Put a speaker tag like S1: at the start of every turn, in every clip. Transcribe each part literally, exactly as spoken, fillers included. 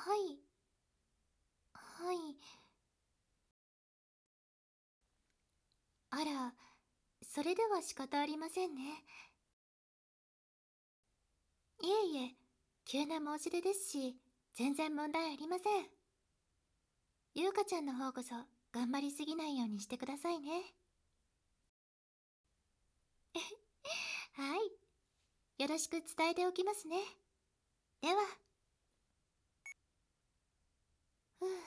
S1: はい。はい。あら、それでは仕方ありませんね。いえいえ、急な申し出ですし、全然問題ありません。ゆうかちゃんの方こそ、頑張りすぎないようにしてくださいね。はい。よろしく伝えておきますね。では。ふう。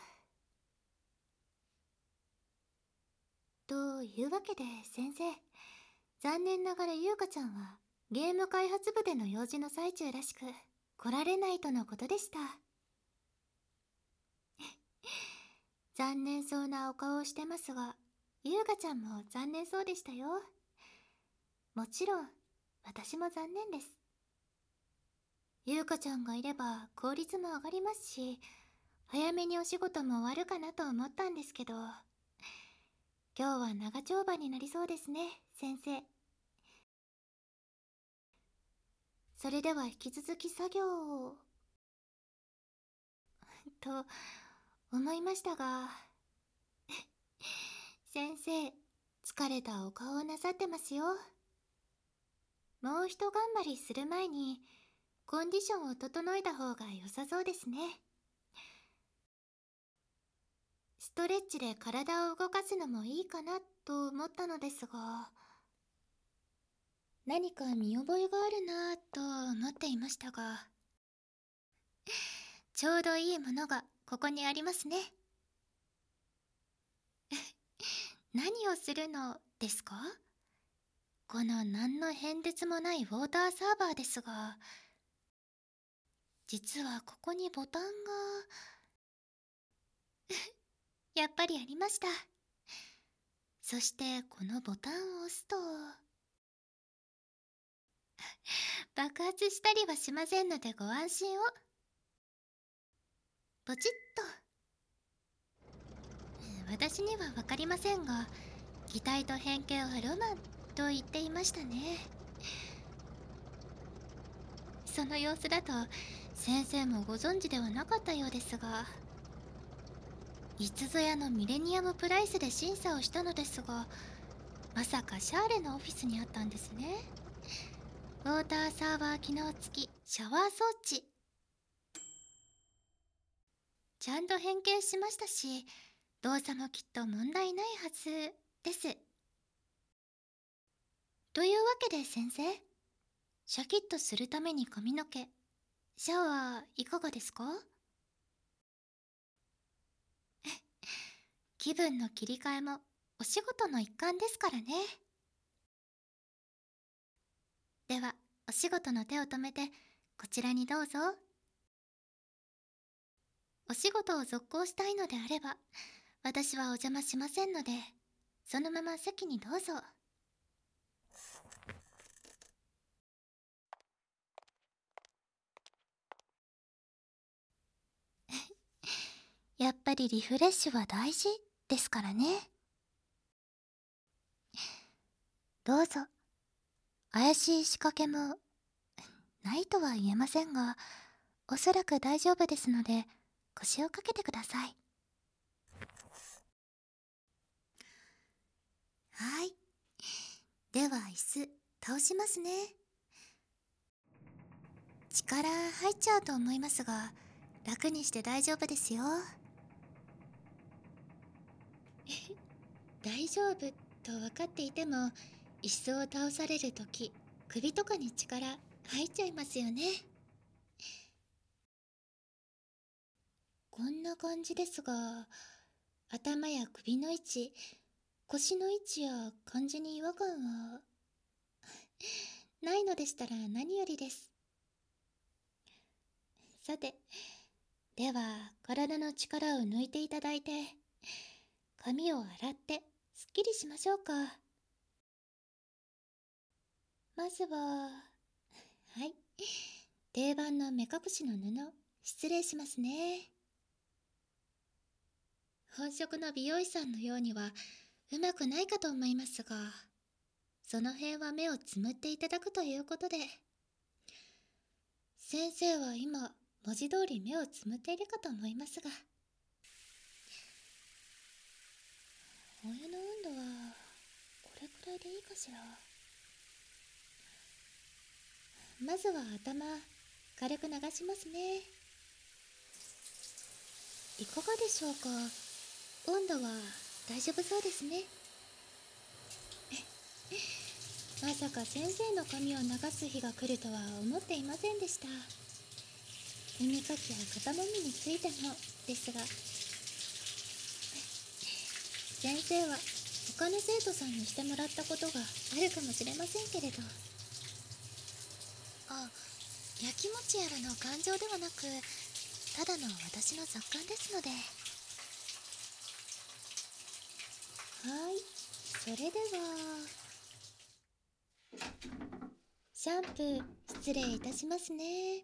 S1: というわけで、先生。残念ながらゆうかちゃんは、ゲーム開発部での用事の最中らしく、来られないとのことでした。残念そうなお顔をしてますが、ゆうかちゃんも残念そうでしたよ。もちろん、私も残念です。ゆうかちゃんがいれば効率も上がりますし、早めにお仕事も終わるかなと思ったんですけど、今日は長丁場になりそうですね、先生。それでは引き続き作業を、と思いましたが、先生、疲れたお顔をなさってますよ。もう一頑張りする前に、コンディションを整えた方が良さそうですね。ストレッチで体を動かすのもいいかなと思ったのですが、何か見覚えがあるなぁと思っていましたが、ちょうどいいものがここにありますね。何をするのですか？この何の変哲もないウォーターサーバーですが、実はここにボタンが、やっぱりありました。そしてこのボタンを押すと、爆発したりはしませんのでご安心を。ポチッと。私には分かりませんが、擬態と変形はロマンと言っていましたね。その様子だと先生もご存知ではなかったようですが、いつぞやのミレニアムプライスで審査をしたのですが、まさかシャーレのオフィスにあったんですね。ウォーターサーバー機能付きシャワー装置。ちゃんと変形しましたし、動作もきっと問題ないはずです。というわけで先生、シャキッとするために髪の毛、シャワーいかがですか？気分の切り替えもお仕事の一環ですからね。では、お仕事の手を止めて、こちらにどうぞ。お仕事を続行したいのであれば、私はお邪魔しませんので、そのまま席にどうぞ。やっぱりリフレッシュは大事ですからね。どうぞ。怪しい仕掛けもないとは言えませんが、おそらく大丈夫ですので、腰をかけてください。はい。では椅子倒しますね。力入っちゃうと思いますが、楽にして大丈夫ですよ。大丈夫と分かっていても、椅子を倒されるとき、首とかに力入っちゃいますよね。こんな感じですが、頭や首の位置、腰の位置や感じに違和感はないのでしたら何よりです。さて、では体の力を抜いていただいて、髪を洗ってすっきりしましょうか。まずは、はい、定番の目隠しの布、失礼しますね。本職の美容師さんのようにはうまくないかと思いますが、その辺は目をつむっていただくということで。先生は今文字通り目をつむっているかと思いますが、お湯の温度はこれくらいでいいかしら。まずは頭軽く流しますね。いかがでしょうか。温度は大丈夫そうですね。まさか先生の髪を流す日が来るとは思っていませんでした。耳かきや肩もみについてもですが、先生は他の生徒さんにしてもらったことがあるかもしれませんけれど。あ、やきもちやらの感情ではなく、ただの私の雑感ですので。はい、それではシャンプー失礼いたしますね。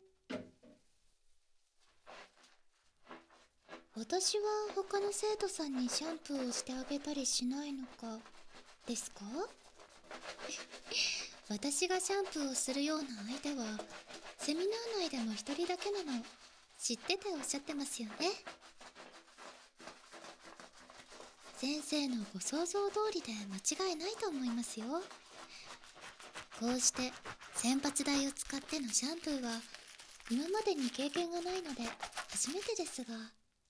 S1: 私は他の生徒さんにシャンプーをしてあげたりしないのかですか？私がシャンプーをするような相手はセミナー内でも一人だけなの知ってておっしゃってますよね。先生のご想像通りで間違いないと思いますよ。こうして洗髪台を使ってのシャンプーは今までに経験がないので初めてですが、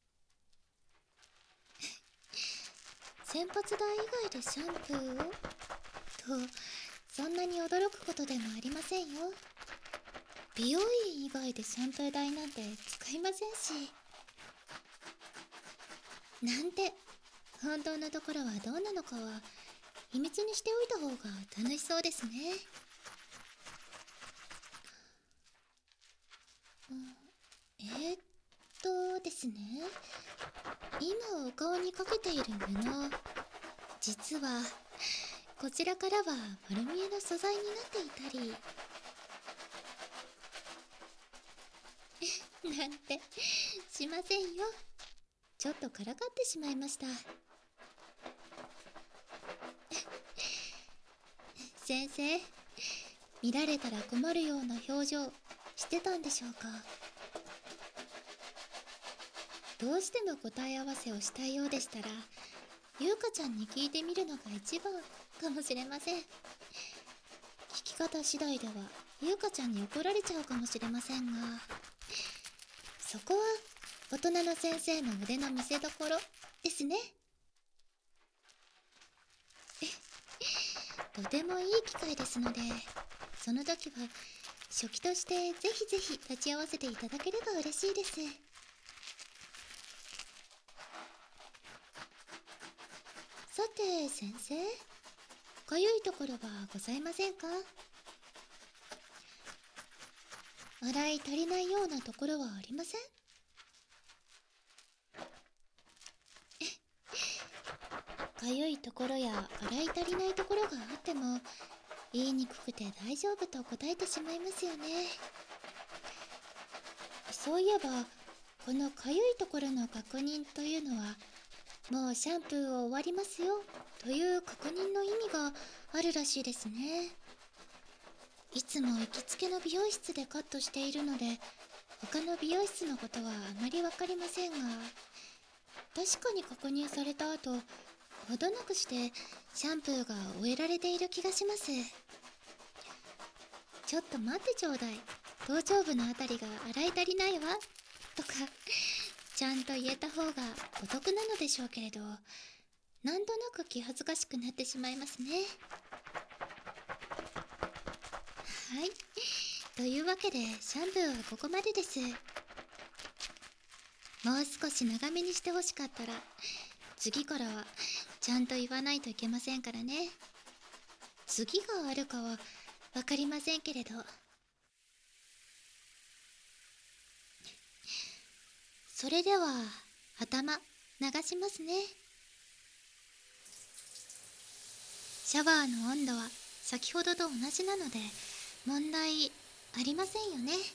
S1: 洗髪台以外でシャンプーをと、そんなに驚くことでもありませんよ。美容院以外でシャンプー台なんて使いませんし。なんて、本当のところはどうなのかは秘密にしておいた方が楽しそうですね。うん、えー、っとですね、今お顔にかけている布、実はこちらからは丸見えの素材になっていたりなんてしませんよ。ちょっとからかってしまいました。先生、見られたら困るような表情してたんでしょうか。どうしても答え合わせをしたいようでしたら、ゆうかちゃんに聞いてみるのが一番かもしれません。聞き方次第ではゆうかちゃんに怒られちゃうかもしれませんが、そこは大人の先生の腕の見せ所ですね。とてもいい機会ですので、その時は初期としてぜひぜひ立ち会わせていただければ嬉しいです。さて先生、かゆいところはございませんか？洗い足りないようなところはありません？かゆいところや洗い足りないところがあっても言いにくくて大丈夫と答えてしまいますよね。そういえばこのかゆいところの確認というのは、もうシャンプーを終わりますよという確認の意味があるらしいですね。いつも行きつけの美容室でカットしているので他の美容室のことはあまり分かりませんが、確かに確認された後ほどなくしてシャンプーが終えられている気がします。ちょっと待ってちょうだい、頭頂部のあたりが洗い足りないわとかちゃんと言えた方がお得なのでしょうけれど、なんとなく気恥ずかしくなってしまいますね。はい、というわけでシャンプーはここまでです。もう少し長めにしてほしかったら次からはちゃんと言わないといけませんからね。次があるかは分かりませんけれど。それでは頭流しますね。シャワーの温度は先ほどと同じなので問題ありませんよね。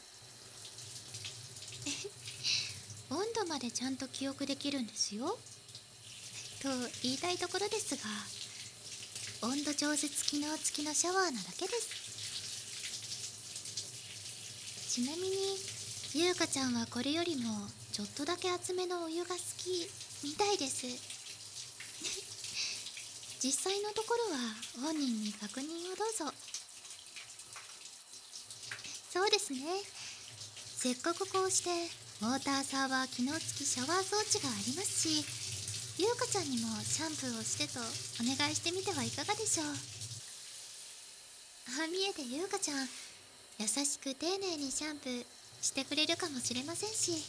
S1: 温度までちゃんと記憶できるんですよと言いたいところですが、温度調節機能付きのシャワーなだけです。ちなみにゆうかちゃんはこれよりもちょっとだけ厚めのお湯が好きみたいです。実際のところは本人に確認をどうぞ。そうですね。せっかくこうしてウォーターサーバー機能付きシャワー装置がありますし、ゆうかちゃんにもシャンプーをしてとお願いしてみてはいかがでしょう。ああ見えてゆうかちゃん、優しく丁寧にシャンプーしてくれるかもしれませんし。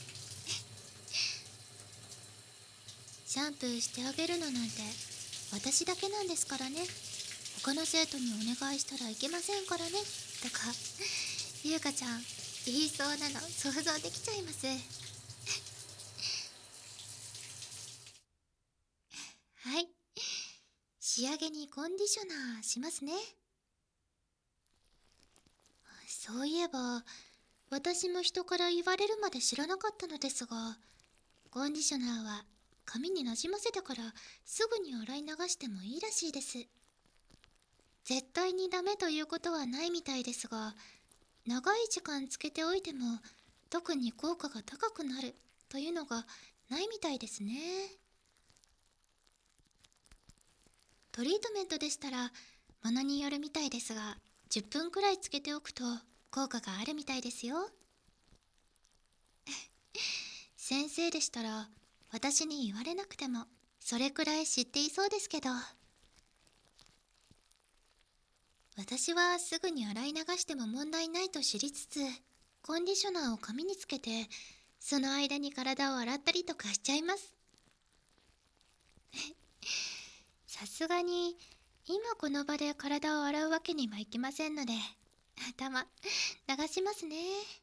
S1: シャンプーしてあげるのなんて私だけなんですからね。他の生徒にお願いしたらいけませんからねとかゆうかちゃん言いそうなの想像できちゃいます。はい、仕上げにコンディショナーしますね。そういえば私も人から言われるまで知らなかったのですが、コンディショナーは髪になじませてからすぐに洗い流してもいいらしいです。絶対にダメということはないみたいですが、長い時間つけておいても特に効果が高くなるというのがないみたいですね。トリートメントでしたらものによるみたいですが、じゅっぷんくらいつけておくと効果があるみたいですよ。先生でしたら私に言われなくてもそれくらい知っていそうですけど、私はすぐに洗い流しても問題ないと知りつつ、コンディショナーを髪につけてその間に体を洗ったりとかしちゃいます。さすがに今この場で体を洗うわけにはいきませんので、頭流しますね。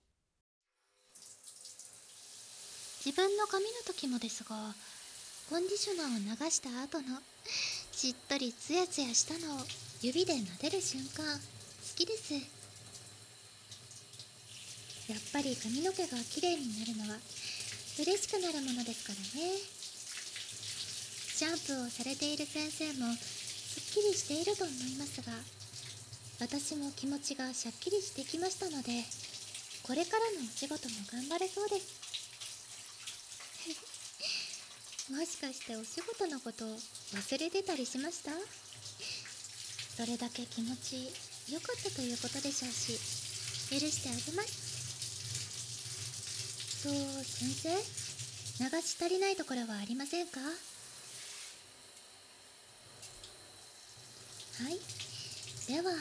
S1: 自分の髪の時もですが、コンディショナーを流した後のしっとりツヤツヤしたのを指で撫でる瞬間好きです。やっぱり髪の毛がきれいになるのは嬉しくなるものですからね。シャンプーをされている先生もすっきりしていると思いますが、私も気持ちがしゃっきりしてきましたので、これからのお仕事も頑張れそうです。もしかしてお仕事のこと忘れてたりしました？それだけ気持ち良かったということでしょうし、許してあげます。と先生、流し足りないところはありませんか？はい、では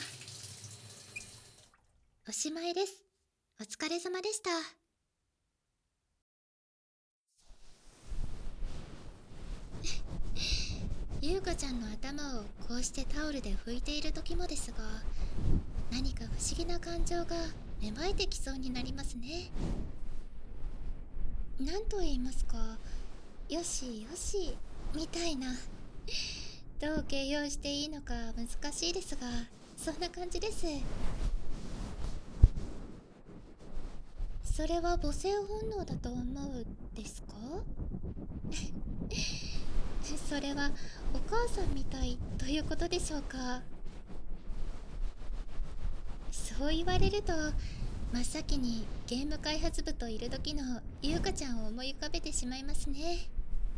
S1: おしまいです。お疲れ様でした。ゆうかちゃんの頭をこうしてタオルで拭いている時もですが、何か不思議な感情が芽生えてきそうになりますね。何と言いますか、よしよしみたいな、どう形容していいのか難しいですが、そんな感じです。それは母性本能だと思うですか？それはお母さんみたいということでしょうか？そう言われると真っ先にゲーム開発部といる時のゆうかちゃんを思い浮かべてしまいますね。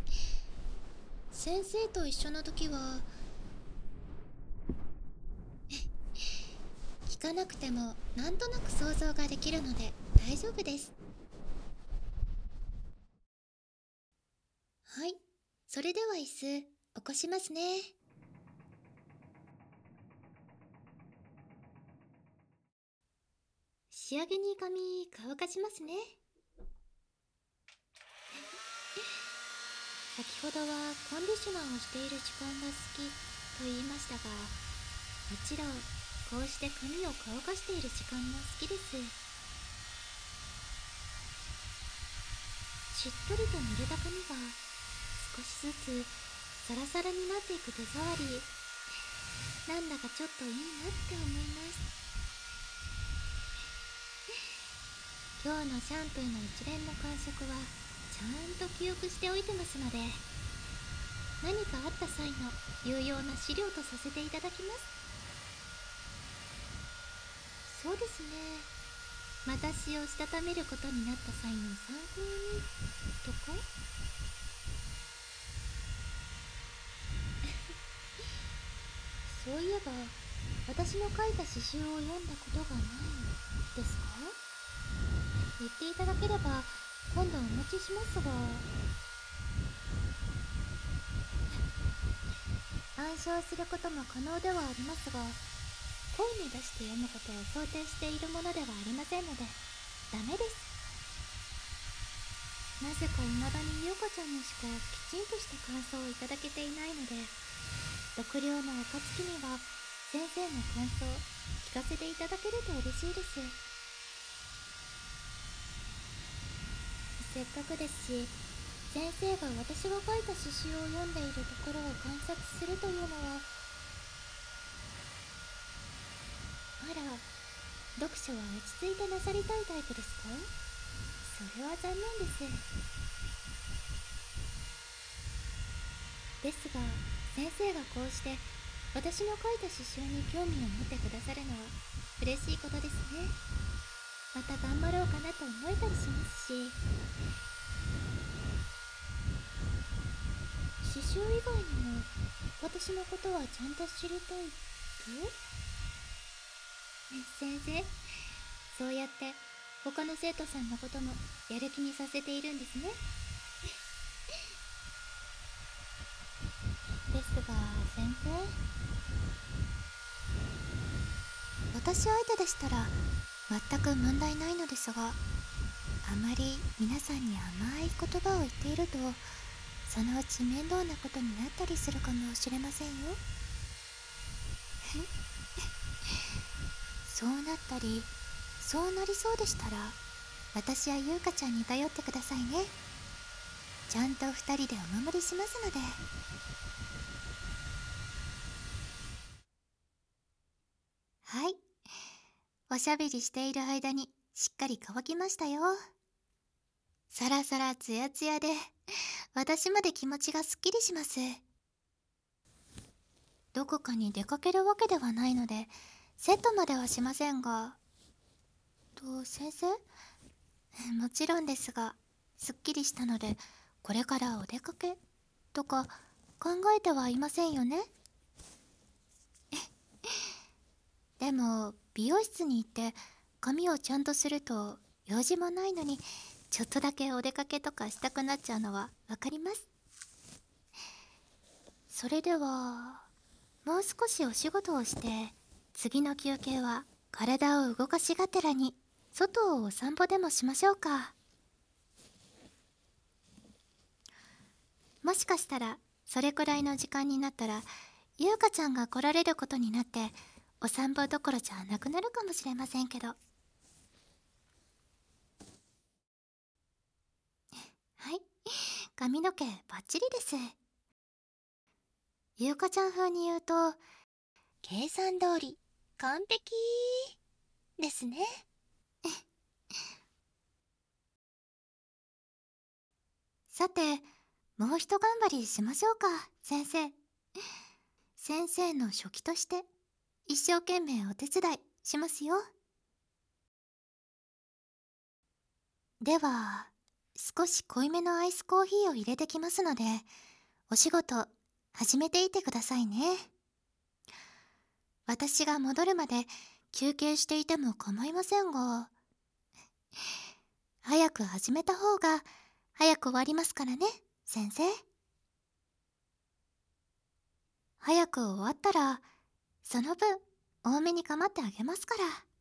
S1: 先生と一緒の時は聞かなくてもなんとなく想像ができるので大丈夫です。はい、それでは椅子起こしますね。仕上げに髪乾かしますね。先ほどはコンディショナーをしている時間が好きと言いましたが、もちろんこうして髪を乾かしている時間も好きです。しっとりと濡れた髪が少しずつサラサラになっていく手触り、なんだかちょっといいなって思います。今日のシャンプーの一連の感触はちゃんと記憶しておいてますので、何かあった際の有用な資料とさせていただきます。そうですね、 私をしたためることになった際の参考にとか。そういえば私の書いた詩集を読んだことがないですか？言っていただければ今度お持ちしますが。暗唱することも可能ではありますが、声に出して読むことを想定しているものではありませんのでダメです。なぜか未だに優香ちゃんにしかきちんとした感想をいただけていないので、読了の暁には先生の感想聞かせていただけると嬉しいです。せっかくですし、先生が私が書いた詩集を読んでいるところを観察するというのは。あら、読書は落ち着いてなさりたいタイプですか？それは残念です。ですが先生がこうして私の書いた詩集に興味を持ってくださるのは嬉しいことですね。また頑張ろうかなと思えたりしますし。詩集以外にも私のことはちゃんと知りたいと？先生、そうやって他の生徒さんのこともやる気にさせているんですね。ですが先生、私相手でしたら全く問題ないのですが、あまり皆さんに甘い言葉を言っているとそのうち面倒なことになったりするかもしれませんよ。そうなったりそうなりそうでしたら私や優香ちゃんに頼ってくださいね。ちゃんと二人でお守りしますので。はい、おしゃべりしている間にしっかり乾きましたよ。サラサラツヤツヤで私まで気持ちがすっきりします。どこかに出かけるわけではないのでセットまではしませんが。と先生、もちろんですがすっきりしたのでこれからお出かけとか考えてはいませんよね。でも美容室に行って髪をちゃんとすると用事もないのにちょっとだけお出かけとかしたくなっちゃうのはわかります。それではもう少しお仕事をして次の休憩は体を動かしがてらに外をお散歩でもしましょうか。もしかしたらそれくらいの時間になったら優香ちゃんが来られることになってお散歩どころじゃなくなるかもしれませんけど。はい、髪の毛バッチリです。優香ちゃん風に言うと計算通り完璧ですね。さてもう一頑張りしましょうか先生。先生の初期として一生懸命お手伝いしますよ。では少し濃いめのアイスコーヒーを入れてきますのでお仕事始めていてくださいね。私が戻るまで休憩していても構いませんが、早く始めた方が早く終わりますからね先生。早く終わったらその分多めに構ってあげますから。